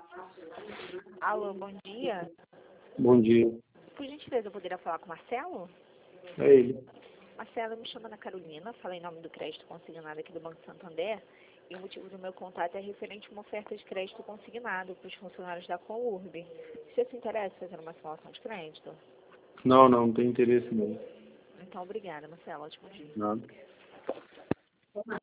Alô, bom dia. Bom dia. Por gentileza, eu poderia falar com o Marcelo? É ele. Marcelo, me chama Ana Carolina, fala em nome do crédito consignado aqui do Banco Santander. E o motivo do meu contato é referente a uma oferta de crédito consignado para os funcionários da Conurb. Você se interessa em fazer uma simulação de crédito? Não tem interesse não. Então, obrigada, Marcelo. Ótimo dia. Nada.